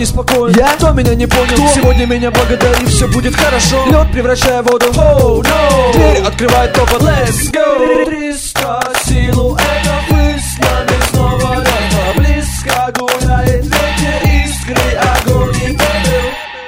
неспокоен? Кто меня не понял? Сегодня меня благодари, все будет хорошо. Лед превращая в воду, oh, no. Дверь открывает топот, let's go. 300 силуэтов и с нами снова лето. Близко гуляет ветер, искры, огонь и пепел.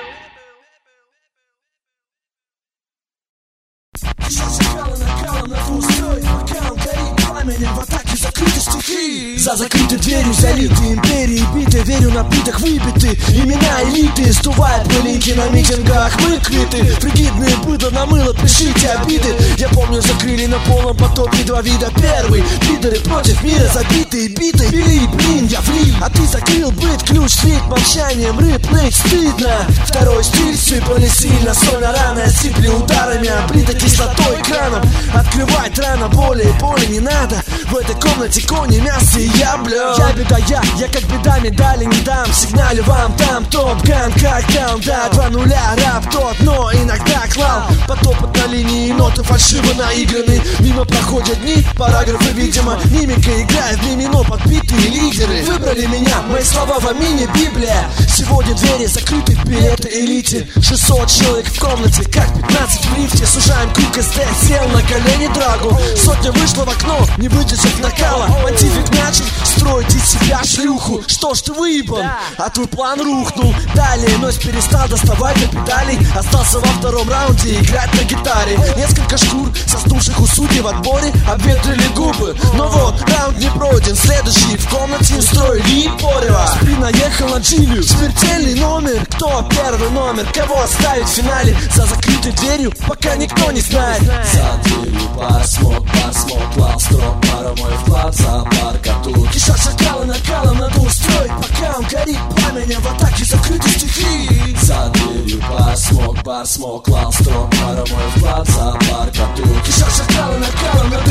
Накалом на твой строй, пока он горит пламенем в атаке закрыты стихи. За закрытой дверью залиты империи биты, верю напиток выбиты. Имена элиты стувают пылинки на митингах. Мы квиты, фригидные быдло намыло, пишите обиды. Я помню, закрыли на полном потоке два вида. Первый, пидоры против мира, забитые биты. Бери, блин, я влип, а ты закрыл быт. Ключ, свет, молчанием, рыб, ныть стыдно. Второй стиль, сыпали сильно, соль на раны, сыпли ударами, облита кислотой краном. Открывать рано, боли не надо. В этой комнате кони, мясо и яблю. Я беда, я как беда, медали не дам. Сигналю вам там топ-ган, как каунта. 2-0, рап тот, но иногда клал. Потопот на линии, ноты фальшиво наиграны. Мимо проходят дни, параграфы, видимо. Мимика играет в мимино, подбитые лидеры. Выбрали меня, мои слова в амине, Библия. Сегодня двери закрыты, билеты элите. 600 человек в комнате, как 15 в лифте. Сужаем круг СД, сел на колени драгу. Сотня вышла в окно, не выдержав накала. Понтифик начал строить из себя шлюху. Что ж ты выебан, а твой план рухнул. Далее ночь перестал доставать до педалей. Остался во втором раунде играть на гитаре. Несколько шкур, соснувших у судей в отборе, обветрили губы. Но вот, раунд не пройден. Следующий в комнате устроили порево. Спри наехал на Джилию, смертельный номер. Кто первый номер, кого оставить в финале? За закрытой дверью, пока никто не знает. За дверью бар смог, клал строк. Пара мой вклад, зоопарк, а тут Кишат шакалы накалом надо устроить, пока он горит пламенем в атаке закрытой стихии. За дверью бар смог, клал строк. Пара мой вклад, зоопарк, а тут Кишат шакалы накалом надо